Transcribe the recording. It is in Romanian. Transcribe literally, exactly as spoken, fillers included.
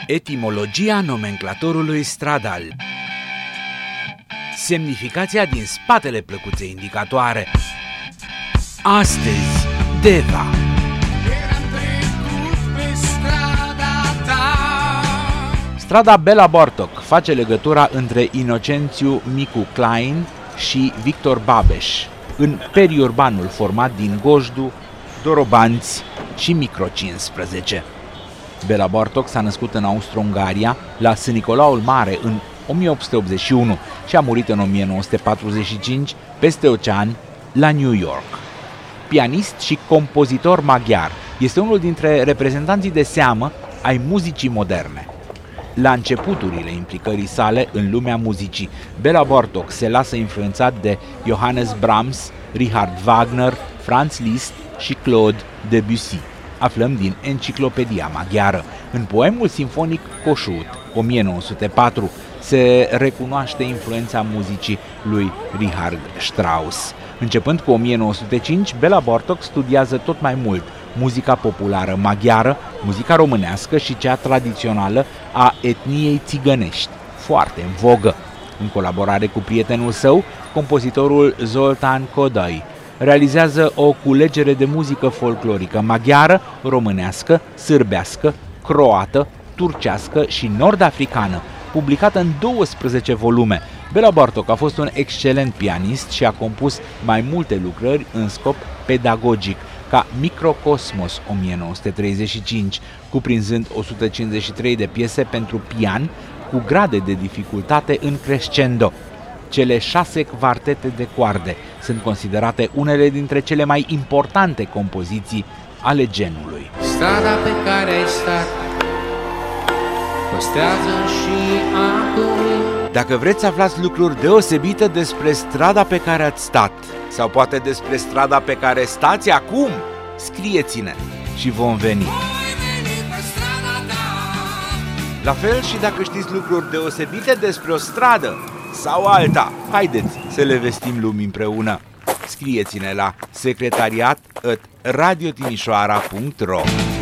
Etimologia nomenclatorului stradal. Semnificația din spatele plăcuței indicatoare. Astăzi, Deva. Strada Bela Bartok face legătura între Inocențiu Micu Klein și Victor Babeș, în periurbanul format din Gojdu, Dorobanți și Micro cincisprezece. Bela Bartok s-a născut în Austro-Ungaria, la Sân Nicolaul Mare, în o mie opt sute optzeci și unu și a murit în o mie nouă sute patruzeci și cinci, peste ocean, la New York. Pianist și compozitor maghiar, este unul dintre reprezentanții de seamă ai muzicii moderne. La începuturile implicării sale în lumea muzicii, Bela Bartok se lasă influențat de Johannes Brahms, Richard Wagner, Franz Liszt și Claude Debussy. Aflăm din Enciclopedia Maghiară. În poemul simfonic Kossuth, o mie nouă sute patru, se recunoaște influența muzicii lui Richard Strauss. Începând cu o mie nouă sute cinci, Bela Bartok studiază tot mai mult muzica populară maghiară, muzica românească și cea tradițională a etniei țigănești, foarte în vogă. În colaborare cu prietenul său, compozitorul Zoltán Kodály, realizează o culegere de muzică folclorică maghiară, românească, sârbească, croată, turcească și nord-africană, publicată în douăsprezece volume. Bela Bartok a fost un excelent pianist și a compus mai multe lucrări în scop pedagogic, ca Microcosmos o mie nouă sute treizeci și cinci, cuprinzând o sută cincizeci și trei de piese pentru pian cu grade de dificultate în crescendo. Cele șase quartete de coarde sunt considerate unele dintre cele mai importante compoziții ale genului. Strada pe care ai stat păstrează și acum. Dacă vreți să aflați lucruri deosebite despre strada pe care ați stat, sau poate despre strada pe care stați acum, scrieți-ne și vom veni. La fel și dacă știți lucruri deosebite despre o stradă sau alta, haideți să le vestim lumii împreună. Scrieți-ne la secretariat at radiotimișoara punct ro.